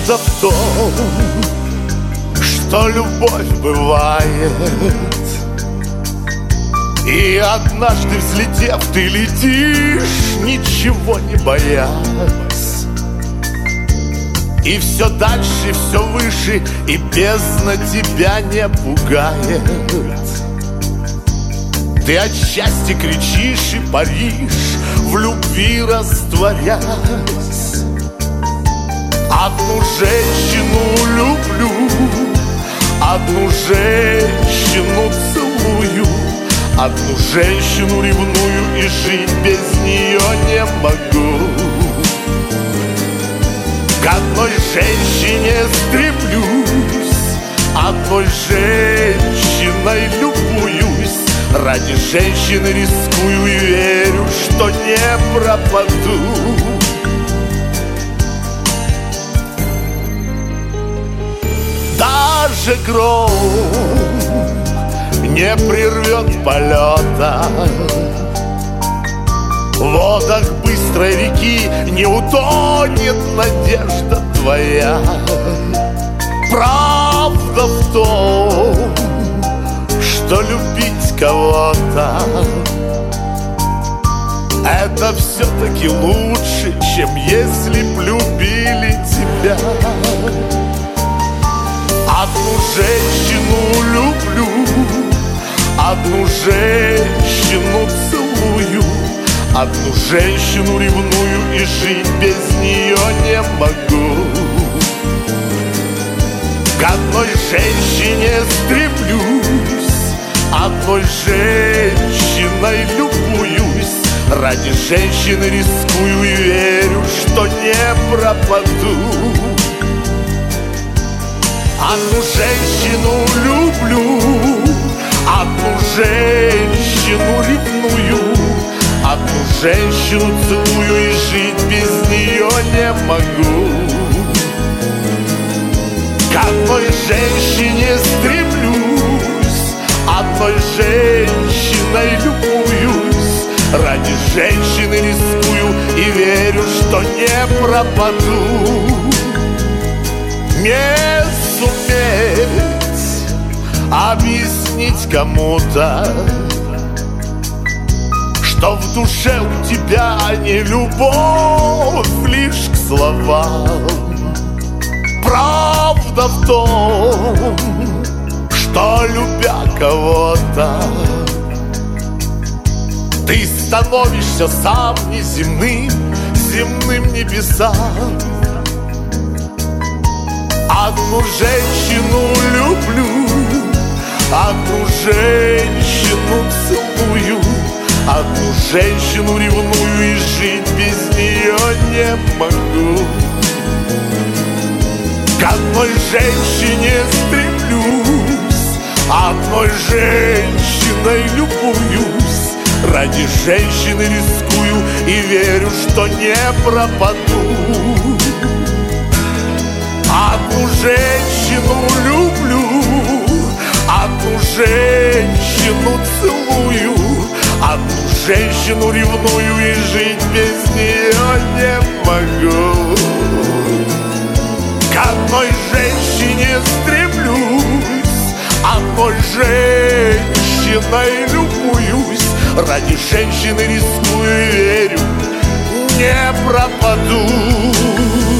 Правда в том, что любовь бывает, и однажды взлетев, ты летишь, ничего не боясь. И все дальше, все выше, и бездна тебя не пугает. Ты от счастья кричишь и паришь, в любви растворясь. Одну женщину люблю, одну женщину целую, одну женщину ревную, и жить без нее не могу. К одной женщине стремлюсь, одной женщиной любуюсь, ради женщины рискую и верю, что не пропаду. Даже гром не прервет полета, в водах быстрой реки не утонет надежда твоя. Правда в том, что любить кого-то это все-таки лучше, чем если б любили тебя. Одну женщину люблю, одну женщину целую, одну женщину ревную, и жить без нее не могу. К одной женщине стремлюсь, одной женщиной любуюсь, ради женщины рискую и верю, что не пропаду. Одну женщину люблю, одну женщину ревную, одну женщину целую, и жить без нее не могу. К одной женщине стремлюсь, одной женщиной любуюсь, ради женщины рискую и верю, что не пропаду. Не суметь объяснить кому-то, что в душе у тебя не любовь лишь к словам. Правда в том, что любя кого-то, ты становишься сам неземным, земным небесам. Одну женщину люблю, одну женщину целую, одну женщину ревную, и жить без нее не могу. К одной женщине стремлюсь, одной женщиной любуюсь, ради женщины рискую и верю, что не пропаду. Одну женщину люблю, одну женщину целую, одну женщину ревную, и жить без нее не могу. К одной женщине стремлюсь, одной женщиной любуюсь, ради женщины рискую и верю, не пропаду.